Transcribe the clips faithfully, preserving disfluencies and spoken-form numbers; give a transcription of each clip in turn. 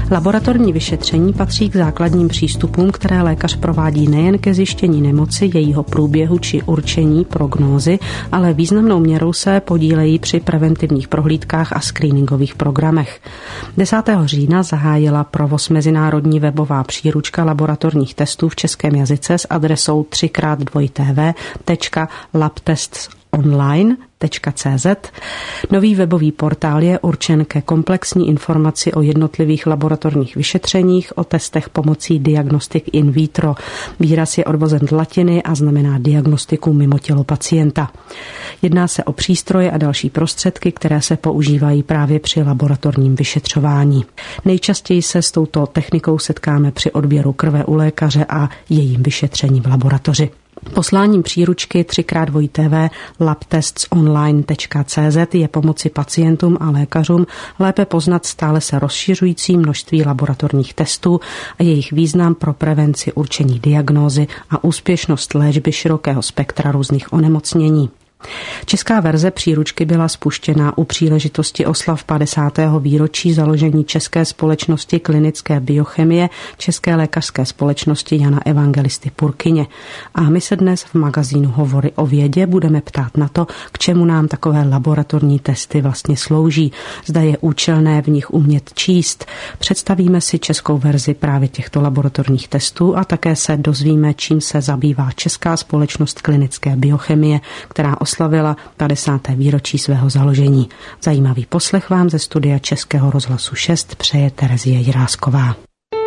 Laboratorní vyšetření patří k základním přístupům, které lékař provádí nejen ke zjištění nemoci, jejího průběhu či určení prognózy, ale významnou měrou se podílejí při preventivních prohlídkách a screeningových programech. desátého října zahájila provoz mezinárodní webová příručka laboratorních testů v českém jazyce s adresou tři krát dvoj té vé tečka labtestsonline tečka cé zet. Nový webový portál je určen ke komplexní informaci o jednotlivých laboratorních vyšetřeních, o testech pomocí diagnostik in vitro. Výraz je odvozen z latiny a znamená diagnostiku mimo tělo pacienta. Jedná se o přístroje a další prostředky, které se používají právě při laboratorním vyšetřování. Nejčastěji se s touto technikou setkáme při odběru krve u lékaře a jejím vyšetření v laboratoři. Posláním příručky tři krát dvoj té vé labtestsonline tečka cé zet je pomoci pacientům a lékařům lépe poznat stále se rozšiřující množství laboratorních testů a jejich význam pro prevenci určení diagnózy a úspěšnost léčby širokého spektra různých onemocnění. Česká verze příručky byla spuštěna u příležitosti oslav padesátého výročí založení České společnosti klinické biochemie České lékařské společnosti Jana Evangelisty Purkyně. A my se dnes v magazínu Hovory o vědě budeme ptát na to, k čemu nám takové laboratorní testy vlastně slouží. Zda je účelné v nich umět číst. Představíme si českou verzi právě těchto laboratorních testů a také se dozvíme, čím se zabývá Česká společnost klinické biochemie, která oslavila padesáté výročí svého založení. Zajímavý poslech vám ze studia Českého rozhlasu šest přeje Terezie Jirásková.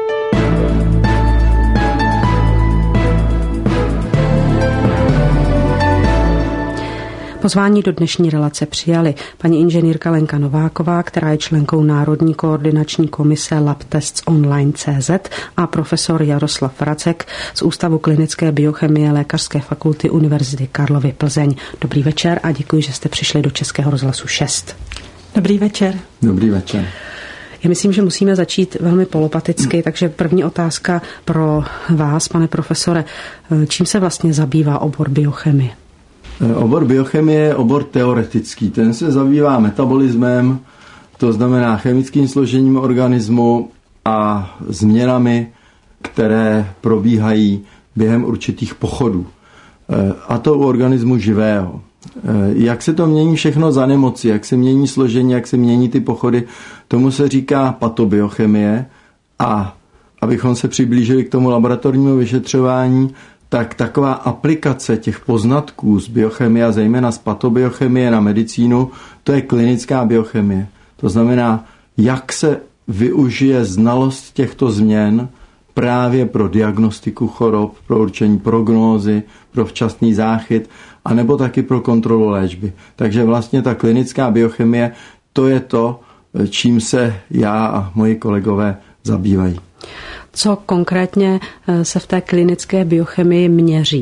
Pozvání do dnešní relace přijali paní inženýrka Lenka Nováková, která je členkou Národní koordinační komise labtestsonline tečka cé zet a profesor Jaroslav Racek z Ústavu klinické biochemie Lékařské fakulty Univerzity Karlovy Plzeň. Dobrý večer a děkuji, že jste přišli do Českého rozhlasu šest. Dobrý večer. Dobrý večer. Já myslím, že musíme začít velmi polopaticky, takže první otázka pro vás, pane profesore. Čím se vlastně zabývá obor biochemie? Obor biochemie je obor teoretický. Ten se zabývá metabolismem, to znamená chemickým složením organismu a změnami, které probíhají během určitých pochodů. A to u organismu živého. Jak se to mění všechno za nemoci, jak se mění složení, jak se mění ty pochody, tomu se říká patobiochemie. A abychom se přiblížili k tomu laboratornímu vyšetřování, tak taková aplikace těch poznatků z biochemie a zejména z patobiochemie na medicínu, to je klinická biochemie. To znamená, jak se využije znalost těchto změn právě pro diagnostiku chorob, pro určení prognózy, pro včasný záchyt, anebo taky pro kontrolu léčby. Takže vlastně ta klinická biochemie, to je to, čím se já a moji kolegové zabývají. Co konkrétně se v té klinické biochemii měří?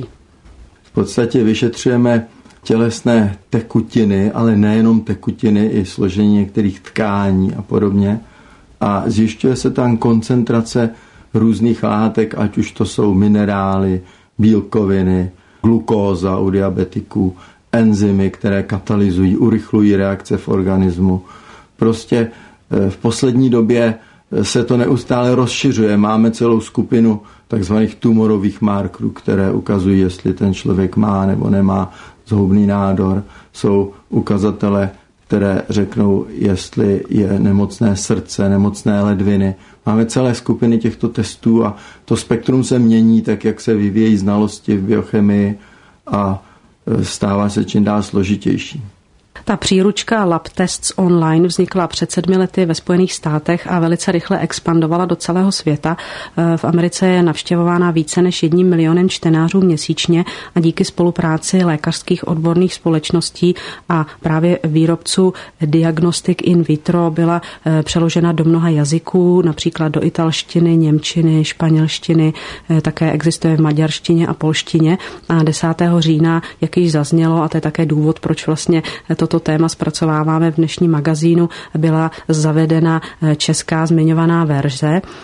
V podstatě vyšetřujeme tělesné tekutiny, ale nejenom tekutiny, i složení některých tkání a podobně. A zjišťuje se tam koncentrace různých látek, ať už to jsou minerály, bílkoviny, glukóza u diabetiků, enzymy, které katalyzují, urychlují reakce v organismu. Prostě v poslední době se to neustále rozšiřuje. Máme celou skupinu takzvaných tumorových markerů, které ukazují, jestli ten člověk má nebo nemá zhoubný nádor. Jsou ukazatele, které řeknou, jestli je nemocné srdce, nemocné ledviny. Máme celé skupiny těchto testů a to spektrum se mění tak, jak se vyvíjejí znalosti v biochemii a stává se čím dál složitější. Ta příručka LabTests Online vznikla před sedmi lety ve Spojených státech a velice rychle expandovala do celého světa. V Americe je navštěvována více než jedním milionem čtenářů měsíčně a díky spolupráci lékařských odborných společností a právě výrobců diagnostik in vitro byla přeložena do mnoha jazyků, například do italštiny, němčiny, španělštiny, také existuje v maďarštině a polštině. A desátého října, jak již zaznělo, a to je také důvod, proč vlastně toto téma zpracováváme v dnešním magazínu, byla zavedena česká zmiňovaná verze.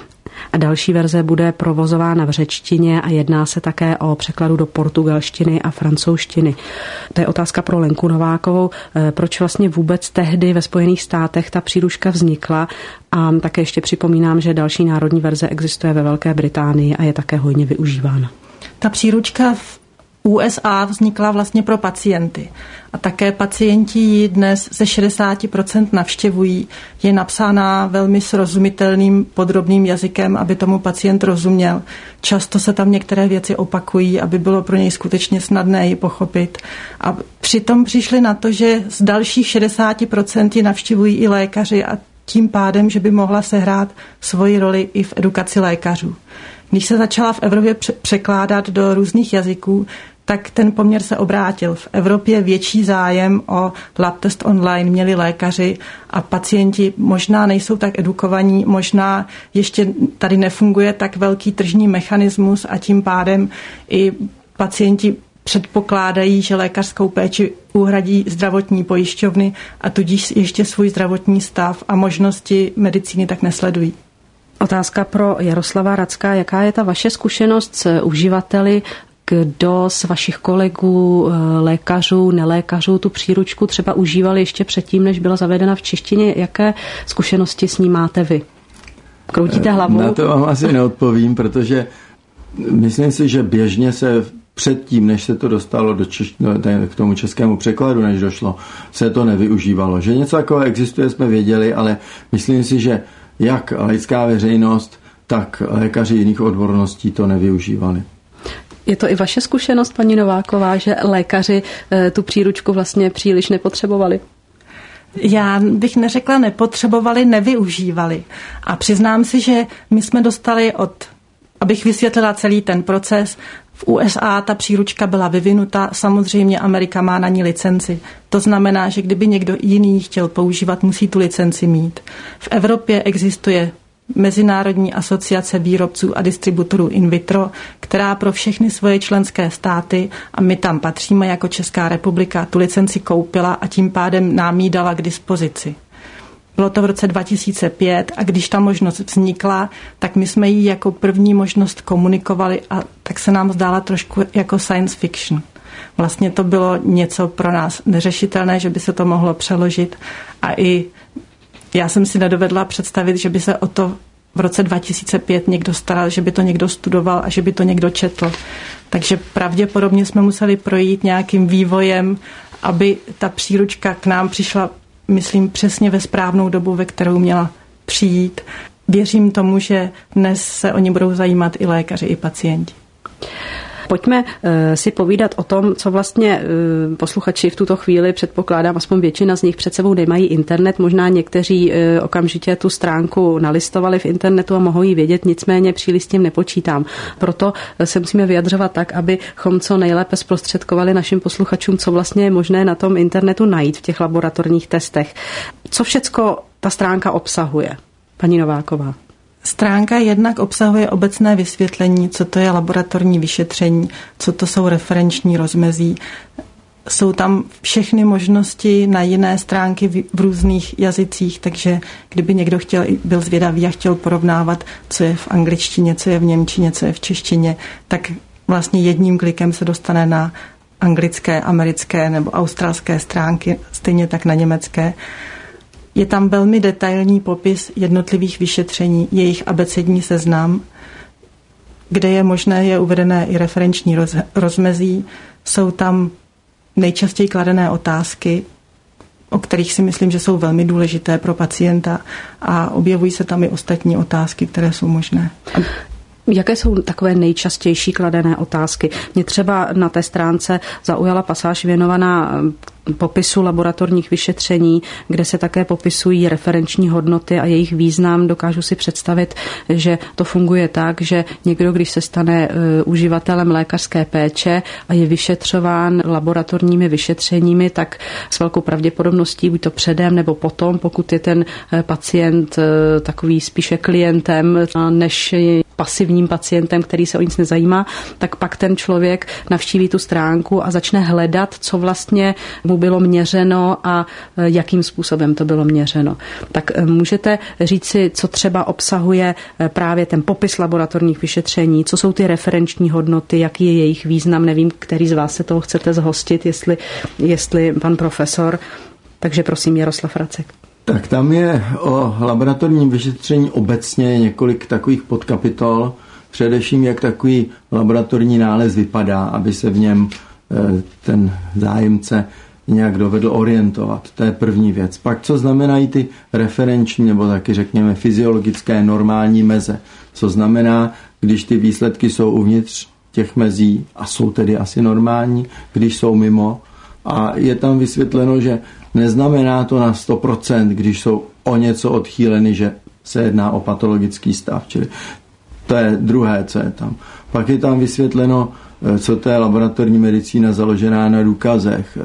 A další verze bude provozována v řečtině a jedná se také o překladu do portugalštiny a francouzštiny. To je otázka pro Lenku Novákovou. Proč vlastně vůbec tehdy ve Spojených státech ta příručka vznikla? A také ještě připomínám, že další národní verze existuje ve Velké Británii a je také hojně využívána. Ta příručka v U S A vznikla vlastně pro pacienty. A také pacienti ji dnes ze šedesát procent navštěvují. Je napsána velmi srozumitelným, podrobným jazykem, aby tomu pacient rozuměl. Často se tam některé věci opakují, aby bylo pro něj skutečně snadné ji pochopit. A přitom přišli na to, že z dalších šedesát procent ji navštěvují i lékaři a tím pádem, že by mohla sehrát svoji roli i v edukaci lékařů. Když se začala v Evropě překládat do různých jazyků, tak ten poměr se obrátil. V Evropě větší zájem o lab test online měli lékaři a pacienti možná nejsou tak edukovaní, možná ještě tady nefunguje tak velký tržní mechanismus a tím pádem i pacienti předpokládají, že lékařskou péči uhradí zdravotní pojišťovny a tudíž ještě svůj zdravotní stav a možnosti medicíny tak nesledují. Otázka pro Jaroslava Racka. Jaká je ta vaše zkušenost s uživateli? Kdo z vašich kolegů, lékařů, nelékařů tu příručku třeba užívali ještě předtím, než byla zavedena v češtině? Jaké zkušenosti s ní máte vy? Kroutíte hlavou? Na to vám asi neodpovím, protože myslím si, že běžně se předtím, než se to dostalo do češ- k tomu českému překladu, než došlo, se to nevyužívalo. Že něco takové existuje, jsme věděli, ale myslím si, že jak laická veřejnost, tak lékaři jiných odborností to nevyužívali. Je to i vaše zkušenost, paní Nováková, že lékaři tu příručku vlastně příliš nepotřebovali? Já bych neřekla nepotřebovali, nevyužívali. A přiznám si, že my jsme dostali od, abych vysvětlila celý ten proces, v U S A ta příručka byla vyvinuta, samozřejmě Amerika má na ní licenci. To znamená, že kdyby někdo jiný chtěl používat, musí tu licenci mít. V Evropě existuje Mezinárodní asociace výrobců a distributorů in vitro, která pro všechny svoje členské státy, a my tam patříme jako Česká republika, tu licenci koupila a tím pádem nám ji dala k dispozici. Bylo to v roce dva tisíce pět a když ta možnost vznikla, tak my jsme ji jako první možnost komunikovali a tak se nám zdála trošku jako science fiction. Vlastně to bylo něco pro nás neřešitelné, že by se to mohlo přeložit a i já jsem si nedovedla představit, že by se o to v roce dva tisíce pět někdo staral, že by to někdo studoval a že by to někdo četl. Takže pravděpodobně jsme museli projít nějakým vývojem, aby ta příručka k nám přišla, myslím, přesně ve správnou dobu, ve kterou měla přijít. Věřím tomu, že dnes se o ní budou zajímat i lékaři, i pacienti. Pojďme si povídat o tom, co vlastně posluchači v tuto chvíli, předpokládám, aspoň většina z nich před sebou nemají internet. Možná někteří okamžitě tu stránku nalistovali v internetu a mohou ji vědět, nicméně příliš s tím nepočítám. Proto se musíme vyjadřovat tak, abychom co nejlépe zprostředkovali našim posluchačům, co vlastně je možné na tom internetu najít v těch laboratorních testech. Co všecko ta stránka obsahuje? Paní Nováková. Stránka jednak obsahuje obecné vysvětlení, co to je laboratorní vyšetření, co to jsou referenční rozmezí. Jsou tam všechny možnosti na jiné stránky v různých jazycích, takže kdyby někdo chtěl, byl zvědavý a chtěl porovnávat, co je v angličtině, co je v němčině, co je v češtině, tak vlastně jedním klikem se dostane na anglické, americké nebo australské stránky, stejně tak na německé. Je tam velmi detailní popis jednotlivých vyšetření, jejich abecední seznam, kde je možné, je uvedené i referenční roz, rozmezí. Jsou tam nejčastěji kladené otázky, o kterých si myslím, že jsou velmi důležité pro pacienta a objevují se tam i ostatní otázky, které jsou možné. Jaké jsou takové nejčastější kladené otázky? Mě třeba na té stránce zaujala pasáž věnovaná popisu laboratorních vyšetření, kde se také popisují referenční hodnoty a jejich význam. Dokážu si představit, že to funguje tak, že někdo, když se stane uživatelem lékařské péče a je vyšetřován laboratorními vyšetřeními, tak s velkou pravděpodobností, buď to předem nebo potom, pokud je ten pacient takový spíše klientem, než pasivním pacientem, který se o nic nezajímá, tak pak ten člověk navštíví tu stránku a začne hledat, co vlastně mu bylo měřeno a jakým způsobem to bylo měřeno. Tak můžete říci, co třeba obsahuje právě ten popis laboratorních vyšetření, co jsou ty referenční hodnoty, jaký je jejich význam, nevím, který z vás se toho chcete zhostit, jestli, jestli pan profesor. Takže prosím, Jaroslav Racek. Tak tam je o laboratorním vyšetření obecně několik takových podkapitol, především jak takový laboratorní nález vypadá, aby se v něm ten zájemce nějak dovedl orientovat. To je první věc. Pak co znamenají ty referenční nebo taky řekněme fyziologické normální meze. Co znamená, když ty výsledky jsou uvnitř těch mezí a jsou tedy asi normální, když jsou mimo. A je tam vysvětleno, že neznamená to na sto procent, když jsou o něco odchýleny, že se jedná o patologický stav. Čili to je druhé, co je tam. Pak je tam vysvětleno, co to je laboratorní medicína založená na důkazech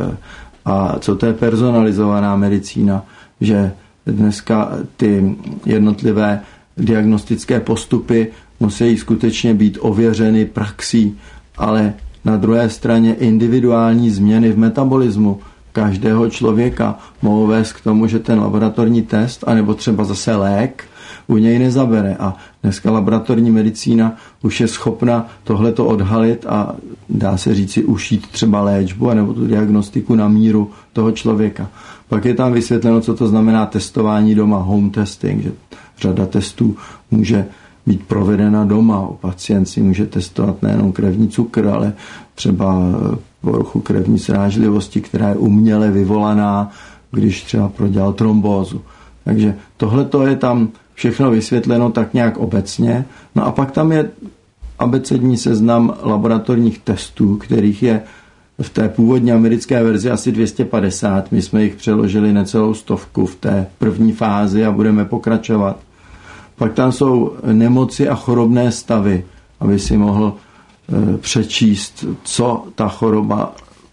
a co to je personalizovaná medicína, že dneska ty jednotlivé diagnostické postupy musí skutečně být ověřeny praxí, ale na druhé straně individuální změny v metabolismu každého člověka mohou vést k tomu, že ten laboratorní test, anebo třeba zase lék, u něj nezabere. A dneska laboratorní medicína už je schopna tohleto odhalit a dá se říci ušít třeba léčbu anebo tu diagnostiku na míru toho člověka. Pak je tam vysvětleno, co to znamená testování doma, home testing, že řada testů může být provedena doma. Pacient si může testovat nejenom krevní cukr, ale třeba poruchu krevní srážlivosti, která je uměle vyvolaná, když třeba prodělal trombózu. Takže tohleto je tam všechno vysvětleno tak nějak obecně. No a pak tam je abecední seznam laboratorních testů, kterých je v té původní americké verzi asi dvě stě padesát. My jsme jich přeložili necelou stovku v té první fázi a budeme pokračovat. Pak tam jsou nemoci a chorobné stavy, aby si mohl e, přečíst, co ta choroba,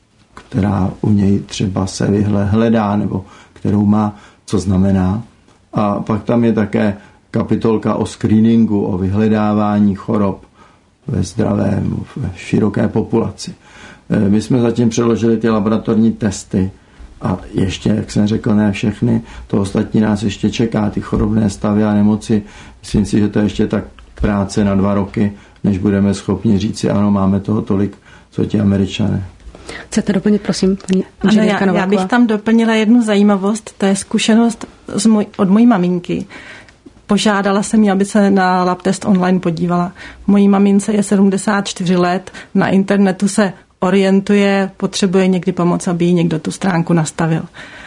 která u něj třeba se vyhle, hledá, nebo kterou má, co znamená. A pak tam je také kapitolka o screeningu, o vyhledávání chorob ve zdravé, v široké populaci. E, my jsme zatím přeložili ty laboratorní testy a ještě, jak jsem řekl, ne všechny, to ostatní nás ještě čeká, ty chorobné stavy a nemoci. Myslím si, že to je ještě tak práce na dva roky, než budeme schopni říci, ano, máme toho tolik, co ti Američané. Chcete doplnit, prosím, paní ano, já, já bych tam doplnila jednu zajímavost, to je zkušenost z můj, od mojí maminky. Požádala jsem ji, aby se na lab test online podívala. Mojí mamince je sedmdesát čtyři let, na internetu se orientuje, potřebuje někdy pomoc, aby jí někdo tu stránku nastavil.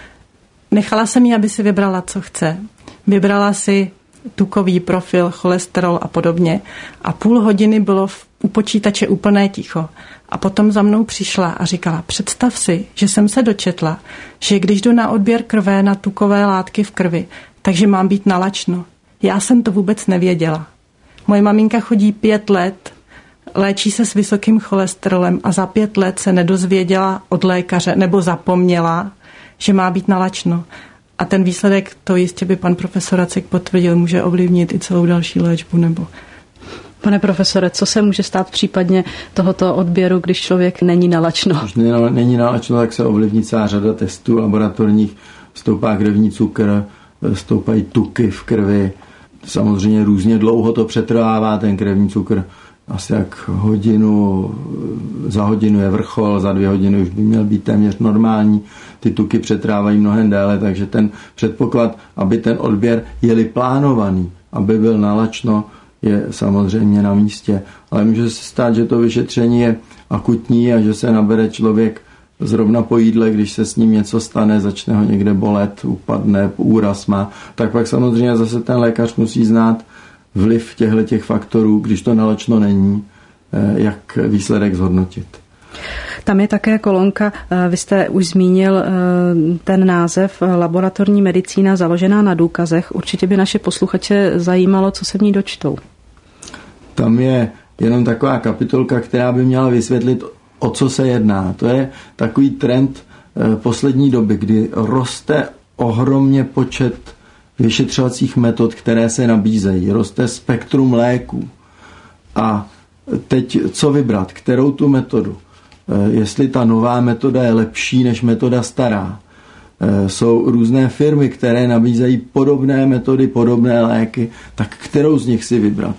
Nechala jsem jí, aby si vybrala, co chce. Vybrala si tukový profil, cholesterol a podobně a půl hodiny bylo v, u počítače úplné ticho. A potom za mnou přišla a říkala, představ si, že jsem se dočetla, že když jdu na odběr krve na tukové látky v krvi, takže mám být nalačno. Já jsem to vůbec nevěděla. Moje maminka chodí pět let, léčí se s vysokým cholesterolem a za pět let se nedozvěděla od lékaře nebo zapomněla, že má být nalačno. A ten výsledek, to jistě by pan profesor Racek potvrdil, může ovlivnit i celou další léčbu. Nebo... Pane profesore, co se může stát případně tohoto odběru, když člověk není nalačno? Když není nalačno, tak se ovlivní celá řada testů laboratorních, stoupá krevní cukr, stoupají tuky v krvi. Samozřejmě různě dlouho to přetrvává, ten krevní cukr. Asi jak hodinu, za hodinu je vrchol, za dvě hodiny už by měl být téměř normální. Ty tuky přetrávají mnohem déle, takže ten předpoklad, aby ten odběr jeli plánovaný, aby byl nalačno, je samozřejmě na místě. Ale může se stát, že to vyšetření je akutní a že se nabere člověk zrovna po jídle, když se s ním něco stane, začne ho někde bolet, upadne, úraz má, tak pak samozřejmě zase ten lékař musí znát vliv těchto faktorů, když to nalačno není, jak výsledek zhodnotit. Tam je také kolonka, vy jste už zmínil ten název laboratorní medicína založená na důkazech. Určitě by naše posluchače zajímalo, co se v ní dočtou. Tam je jenom taková kapitolka, která by měla vysvětlit, o co se jedná. To je takový trend poslední doby, kdy roste ohromně počet vyšetřovacích metod, které se nabízejí. Roste spektrum léků. A teď co vybrat? Kterou tu metodu? Jestli ta nová metoda je lepší než metoda stará. Jsou různé firmy, které nabízejí podobné metody, podobné léky, tak kterou z nich si vybrat?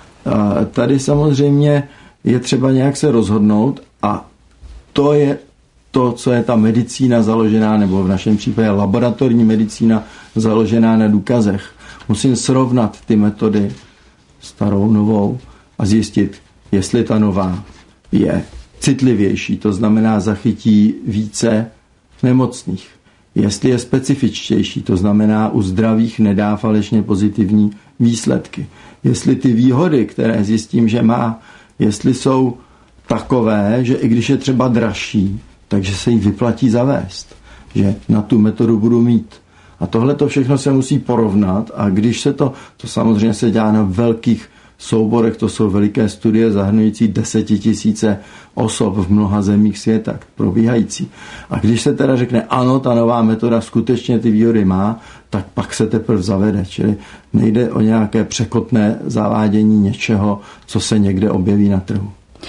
A tady samozřejmě je třeba nějak se rozhodnout a to je to, co je ta medicína založená, nebo v našem případě laboratorní medicína založená na důkazech. Musím srovnat ty metody starou, novou a zjistit, jestli ta nová je citlivější, to znamená zachytí více nemocných. Jestli je specifičtější, to znamená u zdravých nedá falešně pozitivní výsledky. Jestli ty výhody, které zjistím, že má, jestli jsou takové, že i když je třeba dražší, takže se jí vyplatí zavést, že na tu metodu budu mít. A tohle to všechno se musí porovnat a když se to, to samozřejmě se dělá na velkých souborech, to jsou veliké studie zahrnující desetitisíce osob v mnoha zemích světa, probíhající. A když se teda řekne, ano, ta nová metoda skutečně ty výhody má, tak pak se teprve zavede. Čili nejde o nějaké překotné zavádění něčeho, co se někde objeví na trhu.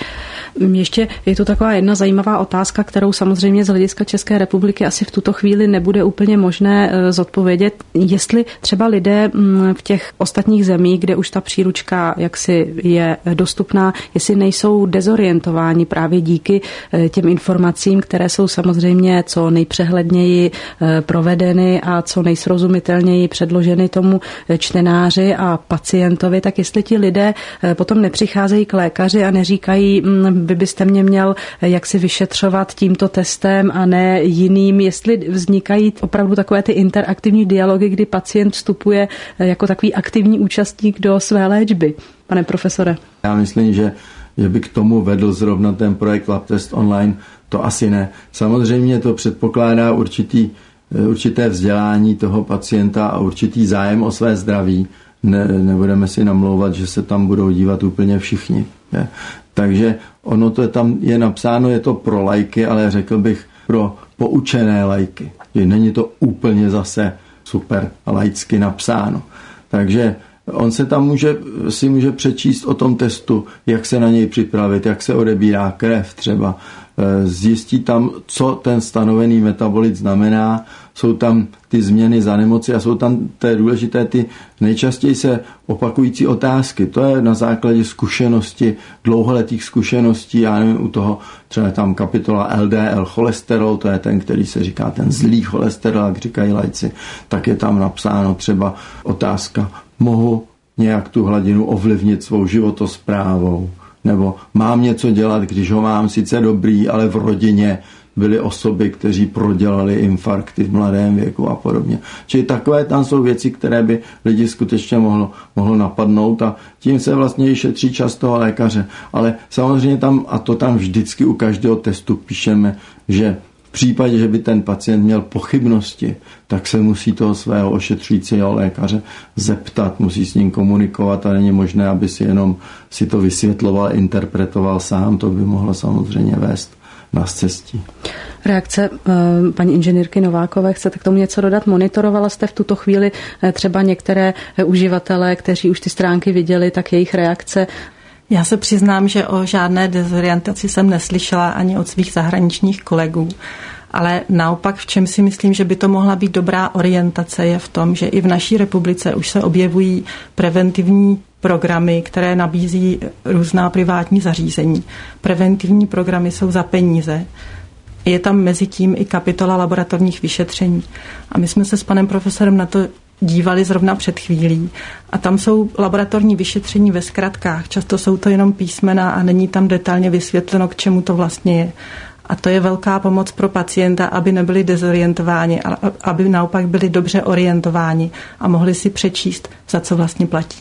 Ještě je tu taková jedna zajímavá otázka, kterou samozřejmě z hlediska České republiky asi v tuto chvíli nebude úplně možné zodpovědět. Jestli třeba lidé v těch ostatních zemích, kde už ta příručka jaksi je dostupná, jestli nejsou dezorientováni právě díky těm informacím, které jsou samozřejmě co nejpřehledněji provedeny a co nejsrozumitelněji předloženy tomu čtenáři a pacientovi, tak jestli ti lidé potom nepřicházejí k lékaři a neříkají, vy byste mě měl jaksi vyšetřovat tímto testem a ne jiným, jestli vznikají opravdu takové ty interaktivní dialogy, kdy pacient vstupuje jako takový aktivní účastník do své léčby. Pane profesore. Já myslím, že, že by k tomu vedl zrovna ten projekt LabTest online, to asi ne. Samozřejmě to předpokládá určitý, určité vzdělání toho pacienta a určitý zájem o své zdraví. Ne, nebudeme si namlouvat, že se tam budou dívat úplně všichni. Je. Takže ono to je tam je napsáno, je to pro lajky, ale řekl bych pro poučené lajky. Že není to úplně zase super laicky napsáno. Takže on se tam může, si může přečíst o tom testu, jak se na něj připravit, jak se odebírá krev třeba. Zjistí tam, co ten stanovený metabolit znamená. Jsou tam ty změny za nemoci a jsou tam, to je důležité, ty nejčastěji se opakující otázky. To je na základě zkušenosti, dlouholetých zkušeností, já nevím, u toho třeba tam kapitola L D L cholesterol, to je ten, který se říká ten zlý cholesterol, jak říkají laici, tak je tam napsáno třeba otázka, mohu nějak tu hladinu ovlivnit svou životosprávou, nebo mám něco dělat, když ho mám sice dobrý, ale v rodině byly osoby, kteří prodělali infarkty v mladém věku a podobně. Čili takové tam jsou věci, které by lidi skutečně mohlo, mohlo napadnout a tím se vlastně i šetří čas toho lékaře. Ale samozřejmě tam, a to tam vždycky u každého testu píšeme, že v případě, že by ten pacient měl pochybnosti, tak se musí toho svého ošetřujícího lékaře zeptat, musí s ním komunikovat a není možné, aby si jenom si to vysvětloval, interpretoval sám, to by mohlo samozřejmě vést na cestí. Reakce paní inženýrky Novákové, chcete k tomu něco dodat? Monitorovala jste v tuto chvíli třeba některé uživatele, kteří už ty stránky viděli, tak jejich reakce? Já se přiznám, že o žádné dezorientaci jsem neslyšela ani od svých zahraničních kolegů, ale naopak v čem si myslím, že by to mohla být dobrá orientace, je v tom, že i v naší republice už se objevují preventivní programy, které nabízí různá privátní zařízení. Preventivní programy jsou za peníze. Je tam mezi tím i kapitola laboratorních vyšetření. A my jsme se s panem profesorem na to dívali zrovna před chvílí. A tam jsou laboratorní vyšetření ve zkratkách. Často jsou to jenom písmena a není tam detailně vysvětleno, k čemu to vlastně je. A to je velká pomoc pro pacienta, aby nebyli dezorientováni, ale aby naopak byli dobře orientováni a mohli si přečíst, za co vlastně platí.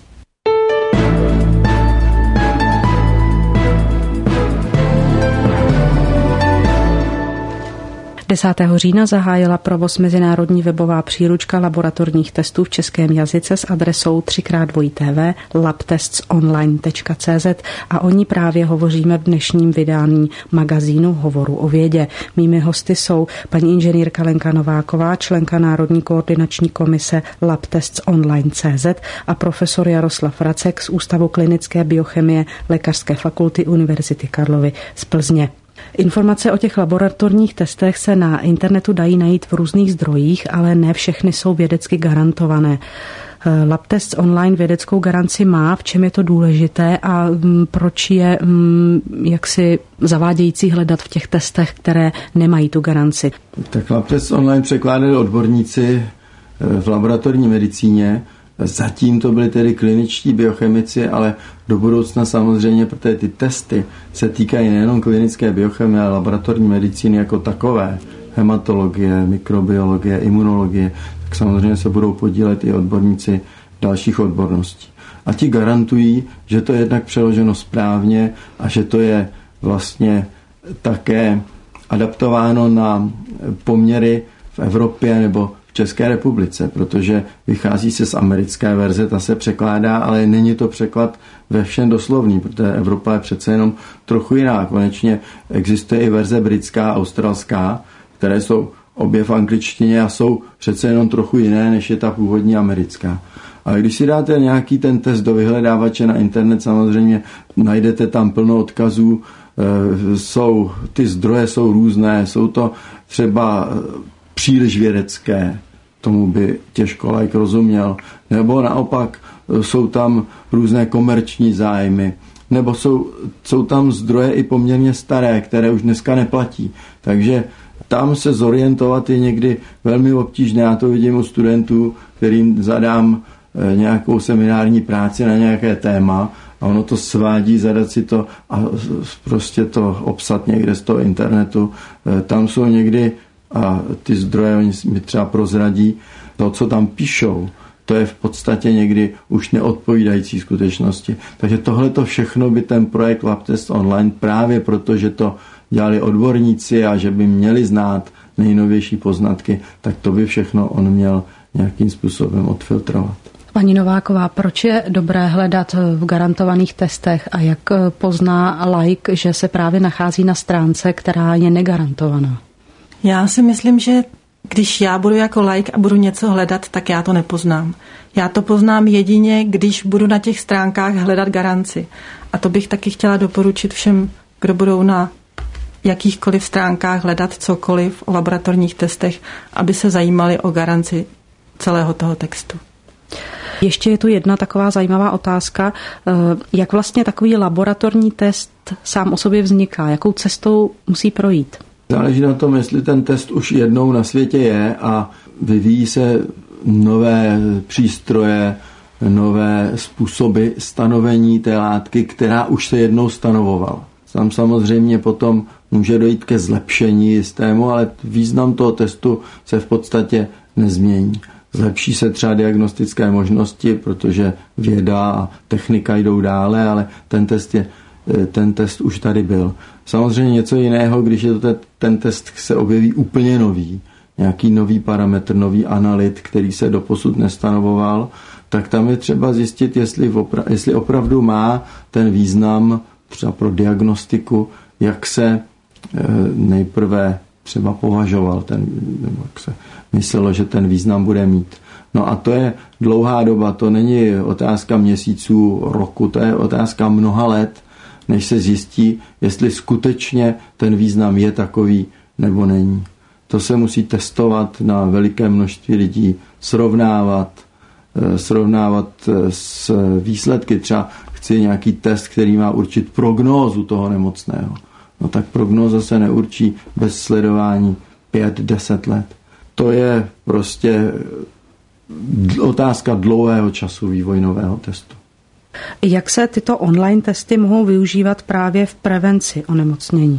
desátého října zahájila provoz mezinárodní webová příručka laboratorních testů v českém jazyce s adresou tři krát dvojité té vé labtestsonline tečka cé zet a o ní právě hovoříme v dnešním vydání magazínu Hovoru o vědě. Mými hosty jsou paní inženýrka Lenka Nováková, členka Národní koordinační komise labtestsonline tečka cé zet a profesor Jaroslav Racek z Ústavu klinické biochemie Lékařské fakulty Univerzity Karlovy z Plzně. Informace o těch laboratorních testech se na internetu dají najít v různých zdrojích, ale ne všechny jsou vědecky garantované. Labtests Online vědeckou garanci má, v čem je to důležité a proč je jaksi zavádějící hledat v těch testech, které nemají tu garanci? Tak Labtests Online překládali odborníci v laboratorní medicíně. Zatím to byli tedy kliničtí biochemici, ale do budoucna samozřejmě, protože ty testy se týkají nejenom klinické biochemie, ale laboratorní medicíny jako takové, hematologie, mikrobiologie, imunologie, tak samozřejmě se budou podílet i odborníci dalších odborností. A ti garantují, že to je jednak přeloženo správně a že to je vlastně také adaptováno na poměry v Evropě nebo v České republice, protože vychází se z americké verze, ta se překládá, ale není to překlad ve všem doslovný, protože Evropa je přece jenom trochu jiná. Konečně existuje i verze britská, australská, které jsou obě v angličtině a jsou přece jenom trochu jiné, než je ta původní americká. Ale když si dáte nějaký ten test do vyhledávače na internet, samozřejmě najdete tam plno odkazů, jsou, ty zdroje jsou různé, jsou to třeba příliš vědecké, tomu by těžko laik rozuměl, nebo naopak jsou tam různé komerční zájmy, nebo jsou, jsou tam zdroje i poměrně staré, které už dneska neplatí. Takže tam se zorientovat je někdy velmi obtížné. Já to vidím u studentů, kterým zadám nějakou seminární práci na nějaké téma a ono to svádí, zadat si to a prostě to obsat někde z toho internetu. Tam jsou někdy a ty zdroje, oni mi třeba prozradí, to, co tam píšou, to je v podstatě někdy už neodpovídající skutečnosti. Takže tohle to všechno by ten projekt Labtests Online právě proto, že to dělali odborníci a že by měli znát nejnovější poznatky, tak to by všechno on měl nějakým způsobem odfiltrovat. Paní Nováková, proč je dobré hledat v garantovaných testech a jak pozná laik, že se právě nachází na stránce, která je negarantovaná? Já si myslím, že když já budu jako laik a budu něco hledat, tak já to nepoznám. Já to poznám jedině, když budu na těch stránkách hledat garanci. A to bych taky chtěla doporučit všem, kdo budou na jakýchkoliv stránkách hledat cokoliv o laboratorních testech, aby se zajímali o garanci celého toho textu. Ještě je tu jedna taková zajímavá otázka. Jak vlastně takový laboratorní test sám o sobě vzniká? Jakou cestou musí projít? Záleží na tom, jestli ten test už jednou na světě je a vyvíjí se nové přístroje, nové způsoby stanovení té látky, která už se jednou stanovovala. Tam samozřejmě potom může dojít ke zlepšení systému, ale význam toho testu se v podstatě nezmění. Zlepší se třeba diagnostické možnosti, protože věda a technika jdou dále, ale ten test, je, ten test už tady byl. Samozřejmě něco jiného, když je to ten test se objeví úplně nový, nějaký nový parametr, nový analyt, který se doposud nestanovoval, tak tam je třeba zjistit, jestli, opra- jestli opravdu má ten význam třeba pro diagnostiku, jak se e, nejprve třeba považoval, ten, nebo jak se myslelo, že ten význam bude mít. No a to je dlouhá doba, to není otázka měsíců, roku, to je otázka mnoha let, než se zjistí, jestli skutečně ten význam je takový nebo není. To se musí testovat na veliké množství lidí, srovnávat, srovnávat s výsledky. Třeba chci nějaký test, který má určit prognózu toho nemocného. No tak prognóza se neurčí bez sledování pět deset let. To je prostě otázka dlouhého času vývoj nového testu. Jak se tyto online testy mohou využívat právě v prevenci onemocnění?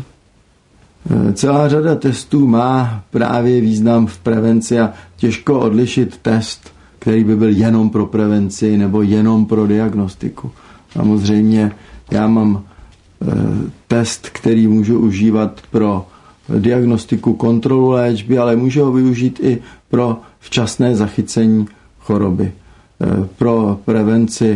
Celá řada testů má právě význam v prevenci a těžko odlišit test, který by byl jenom pro prevenci nebo jenom pro diagnostiku. Samozřejmě já mám test, který můžu užívat pro diagnostiku, kontrolu léčby, ale může ho využít i pro včasné zachycení choroby. Pro prevenci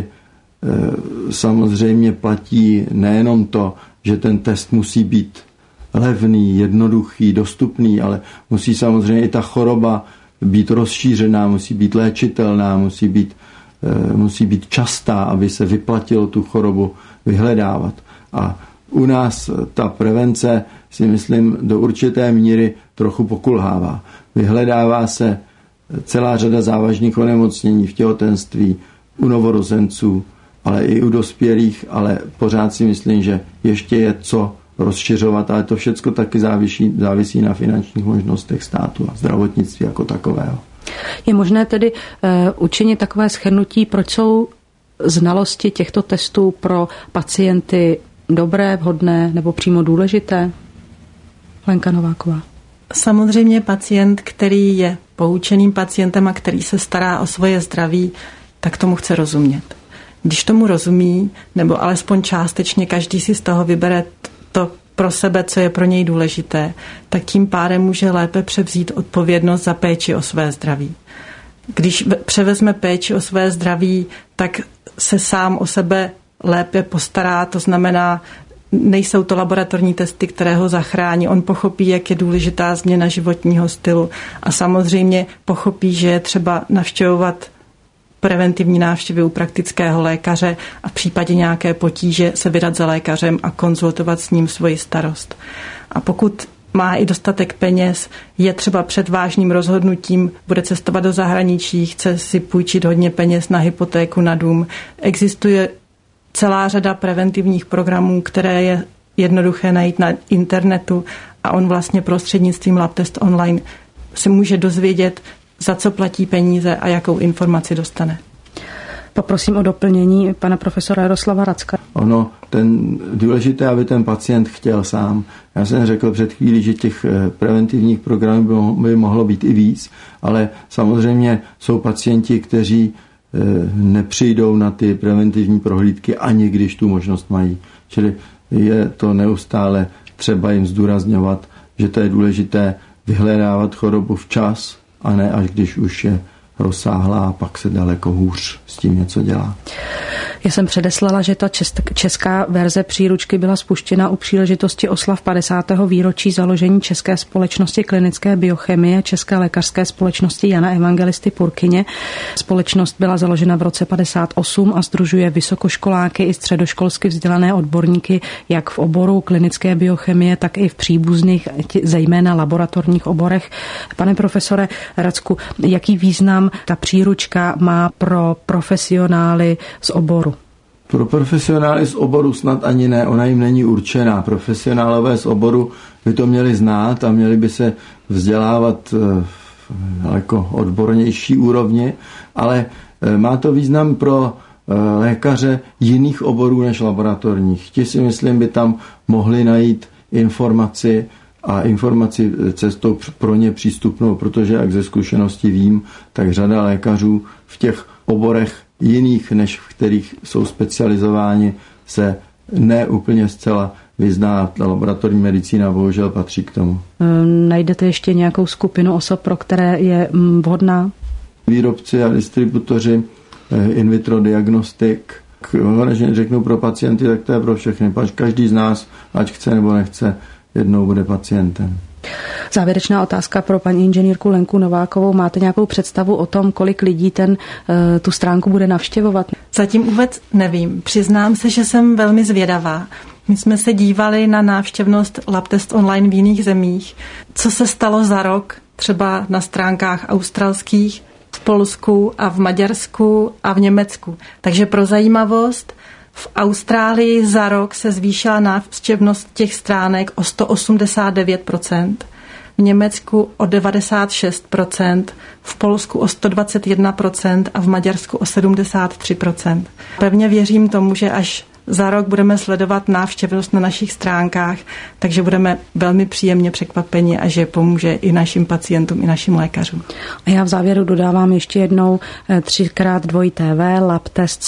samozřejmě platí nejenom to, že ten test musí být levný, jednoduchý, dostupný, ale musí samozřejmě i ta choroba být rozšířená, musí být léčitelná, musí být, musí být častá, aby se vyplatilo tu chorobu vyhledávat. A u nás ta prevence, si myslím, do určité míry trochu pokulhává. Vyhledává se celá řada závažných onemocnění v těhotenství, u novorozenců, ale i u dospělých, ale pořád si myslím, že ještě je co rozšiřovat, ale to všechno taky závisí, závisí na finančních možnostech státu a zdravotnictví jako takového. Je možné tedy uh, učinit takové shrnutí, proč jsou znalosti těchto testů pro pacienty dobré, vhodné nebo přímo důležité? Lenka Nováková. Samozřejmě pacient, který je poučeným pacientem a který se stará o svoje zdraví, tak tomu chce rozumět. Když tomu rozumí, nebo alespoň částečně každý si z toho vybere to pro sebe, co je pro něj důležité, tak tím pádem může lépe převzít odpovědnost za péči o své zdraví. Když převezme péči o své zdraví, tak se sám o sebe lépe postará, to znamená, nejsou to laboratorní testy, které ho zachrání. On pochopí, jak je důležitá změna životního stylu a samozřejmě pochopí, že je třeba navštěvovat preventivní návštěvy u praktického lékaře a v případě nějaké potíže se vydat za lékařem a konzultovat s ním svoji starost. A pokud má i dostatek peněz, je třeba před vážným rozhodnutím, bude cestovat do zahraničí, chce si půjčit hodně peněz na hypotéku na dům. Existuje celá řada preventivních programů, které je jednoduché najít na internetu a on vlastně prostřednictvím LabTest online se může dozvědět, za co platí peníze a jakou informaci dostane. Poprosím o doplnění pana profesora Jaroslava Racka. Ono, ten důležité, aby ten pacient chtěl sám. Já jsem řekl před chvílí, že těch preventivních programů by mohlo být i víc, ale samozřejmě jsou pacienti, kteří nepřijdou na ty preventivní prohlídky, ani když tu možnost mají. Čili je to neustále třeba jim zdůrazňovat, že to je důležité vyhledávat chorobu včas a ne až když už je rozsáhlá a pak se daleko hůř s tím něco dělá. Já jsem předeslala, že ta česká verze příručky byla spuštěna u příležitosti oslav padesátého výročí založení České společnosti klinické biochemie, České lékařské společnosti Jana Evangelisty Purkyně. Společnost byla založena v roce padesát osm a sdružuje vysokoškoláky i středoškolsky vzdělané odborníky jak v oboru klinické biochemie, tak i v příbuzných, zejména laboratorních oborech. Pane profesore Racku, jaký význam ta příručka má pro profesionály z oboru? Pro profesionály z oboru snad ani ne, ona jim není určená. Profesionálové z oboru by to měli znát a měli by se vzdělávat jako odbornější úrovni, ale má to význam pro lékaře jiných oborů než laboratorních. Ti si myslím, by tam mohli najít informaci a informaci cestou pro ně přístupnou, protože jak ze zkušenosti vím, tak řada lékařů v těch oborech jiných, než v kterých jsou specializováni, se ne úplně zcela vyzná. Laboratorní medicína bohužel patří k tomu. Najdete ještě nějakou skupinu osob, pro které je vhodná? Výrobci a distributoři in vitro diagnostik. Když řeknu pro pacienty, tak to je pro všechny. Každý z nás, ať chce nebo nechce, jednou bude pacientem. Závěrečná otázka pro paní inženýrku Lenku Novákovou. Máte nějakou představu o tom, kolik lidí ten, tu stránku bude navštěvovat? Zatím vůbec nevím. Přiznám se, že jsem velmi zvědavá. My jsme se dívali na návštěvnost LabTest online v jiných zemích. Co se stalo za rok, třeba na stránkách australských, v Polsku a v Maďarsku a v Německu. Takže pro zajímavost, v Austrálii za rok se zvýšila návštěvnost těch stránek o sto osmdesát devět procent, v Německu o devadesát šest procent, v Polsku o sto dvacet jedna procent a v Maďarsku o sedmdesát tři procent. Pevně věřím tomu, že až za rok budeme sledovat návštěvnost na našich stránkách, takže budeme velmi příjemně překvapeni a že pomůže i našim pacientům, i našim lékařům. A já v závěru dodávám ještě jednou třikrát dvoj T V, LabTest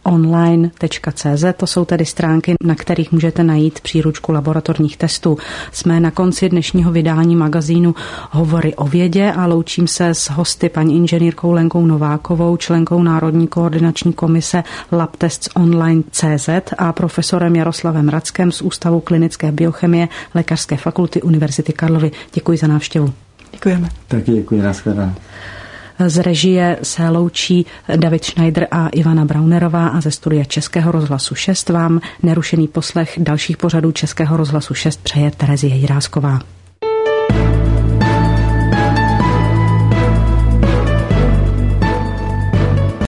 online tečka cé zet. To jsou tedy stránky, na kterých můžete najít příručku laboratorních testů. Jsme na konci dnešního vydání magazínu Hovory o vědě a loučím se s hosty paní inženýrkou Lenkou Novákovou, členkou Národní koordinační komise Labtests online tečka cé zet a profesorem Jaroslavem Rackem z Ústavu klinické biochemie Lékařské fakulty Univerzity Karlovy. Děkuji za návštěvu. Děkujeme. Taky děkuji, nashledanou. Z režie se loučí David Schneider a Ivana Braunerová a ze studia Českého rozhlasu šest vám nerušený poslech dalších pořadů Českého rozhlasu šest přeje Terezie Jirásková.